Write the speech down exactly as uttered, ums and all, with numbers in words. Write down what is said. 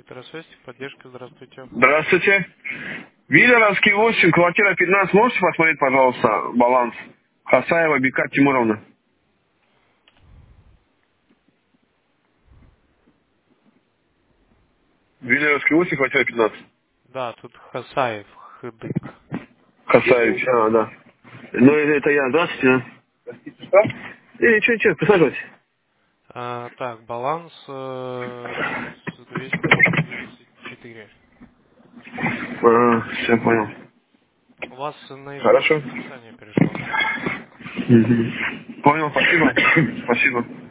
Электросвязь, поддержка, здравствуйте. Здравствуйте. Виллеровский восемь, квартира пятнадцать. Можете посмотреть, пожалуйста, баланс? Хасаева Бека Тимуровна. Виллеровский восемь, квартира пятнадцать. Да, тут Хасаев, Хыдык. Хасаевич, а, да. Ну, это это я. Здравствуйте. Что? Э, ничего, ничего, присаживайтесь. А, так, баланс э, с двести тридцать четыре. А, все, понял. У вас на Хорошо. смс списание перешло. Мгм. Понял, спасибо. Спасибо.